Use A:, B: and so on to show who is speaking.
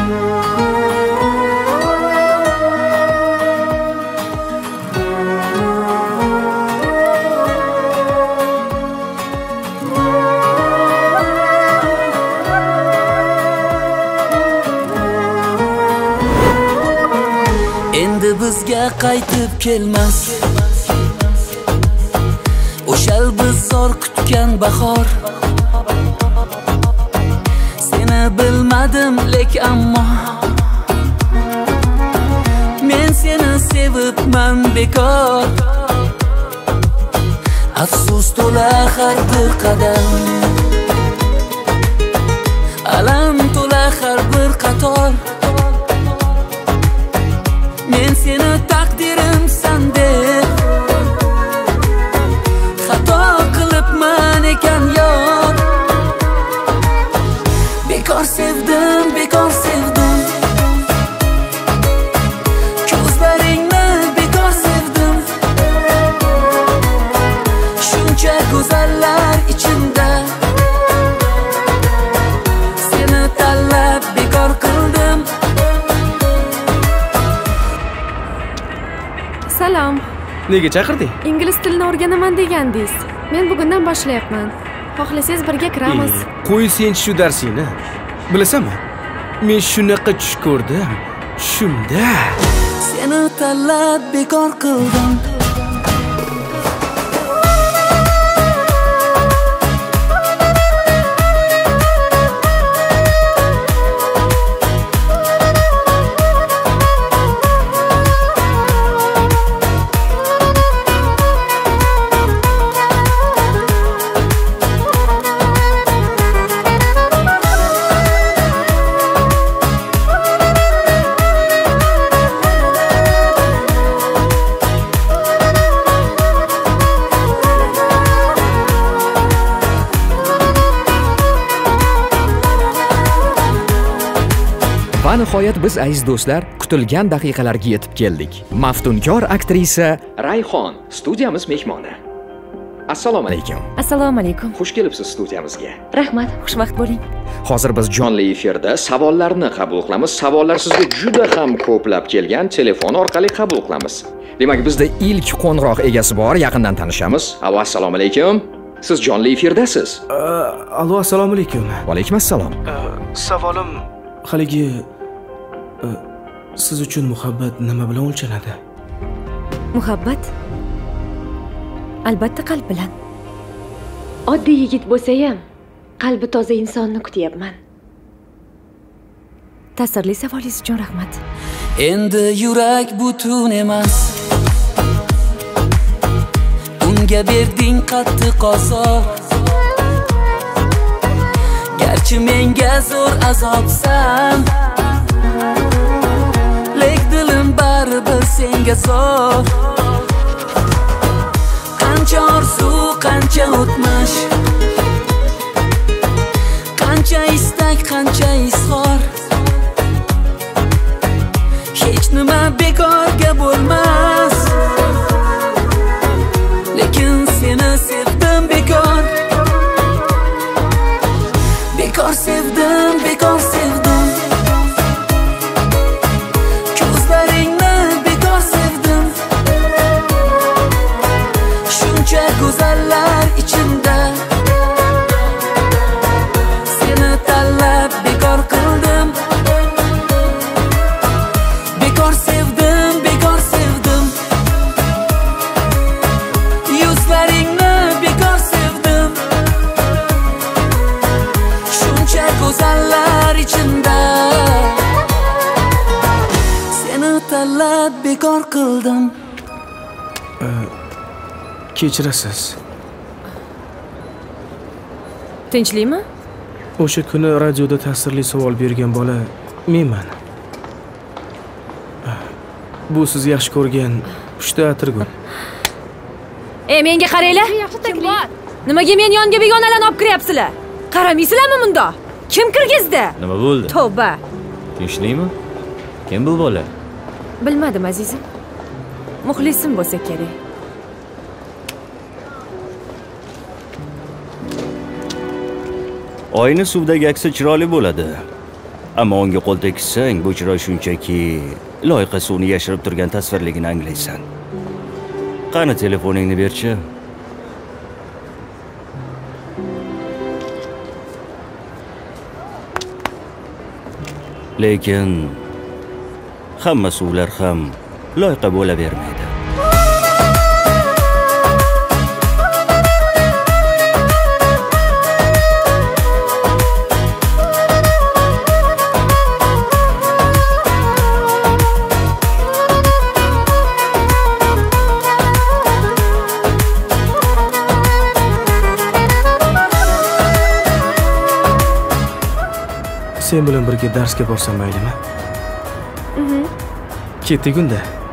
A: Endi bizga qaytib kelmas o'shal biz zor kutgan bahor. Seni bilmadim lek ammo men seni sevibman bekor. Afsus to'la har bir qadam, alam to'la har bir qator. Men seni taqdirimsan deb xato qilibman ekan yor. Bekor sevdim, bekor sevdim, ko'zlaringni bekor sevdim. Shuncha go'zallar ichimda seni tanlab bekor qildim.
B: Salom.
C: Nega chaqirding?
B: Ingliz tilini o'rganaman degandingiz. Men bugundan boshlayapman. Xohlasangiz birga kiramiz.
C: Qo'y sen shu darsingni. Bilasanmi? Men shunaqa tush ko'rdim. Shunda
A: seni tanlab bekor qildim.
D: Va nihoyat biz aziz do'stlar kutilgan daqiqalarga yetib keldik. Maftunkor aktrisa Rayhon studiyamiz mehmoni. Assalomu alaykum.
B: Assalomu alaykum.
D: Xush kelibsiz studiyamizga.
B: Rahmat, xushvaqt bo'ling.
D: Hozir biz jonli efirda savollarni qabul qilamiz. Savollar sizga juda ham ko'plab kelgan, telefon orqali qabul qilamiz. Demak, bizda ilk qo'ng'iroq egasi bor, yaqindan tanishamiz. Alo, assalomu alaykum. Siz jonli efirdasiz.
C: Alo, assalomu alaykum.
D: Va alaykum assalom.
C: Savolim haligi siz uchun muhabbat nima bilan o'lchanadi?
B: Muhabbat albatta qalb bilan. Oddiy yigit bo'lsa ham qalbi toza insonni kutyapman. Ta'sirli savolingiz uchun rahmat.
A: Endi yurak butun emas, unga berding qattiq azob. Garchi menga zo'r azobsan, lek dilim baribir senga zo'r. Qancha orzu, qancha o'tmish, qancha istak, qancha izhor. Hech nima bekorga bo'lmas, lekin seni sevdim bekor. Bekor sevdim, bekor sevdim, ko'zlaringni bekor sevdim. Shuncha go'zallar ichimda seni tanlab bekor qildim. Bekor sevdim, bekor sevdim, yuzlaringni bekor sevdim. Shuncha go'zallar ichimda seni tanlab bekor qildim.
C: Kechirasiz.
B: Tinchlikmi?
C: O'sha kuni radioda ta'sirli savol bergan bola menman. Bu siz yaxshi ko'rgan pushta atirgul.
B: Menga qaranglar. Kim bor? Nimaga men yonga begonalarni olib kiryapsizlar? Qaramaysizlarmi bunda? Kim kirgizdi?
E: Nima bo'ldi?
B: Tavba.
E: Tinchlikmi? Kim bu bola?
B: Bilmadim azizim. Muxlisim bo'lsa kerak.
E: Oyni suvdagi aksi chiroyli bo'ladi.
F: Ammo unga qo'l tekkizsang, bu chiroy shunchaki loyiqa suvni yashirib turgan tasvirligini anglaysan. Qani telefoningni berchi? Lekin hamma suvlar ham loyiqa bo'lavermaydi.
C: Sen bilan birga darsga borsam maylimi? Ketdik unda.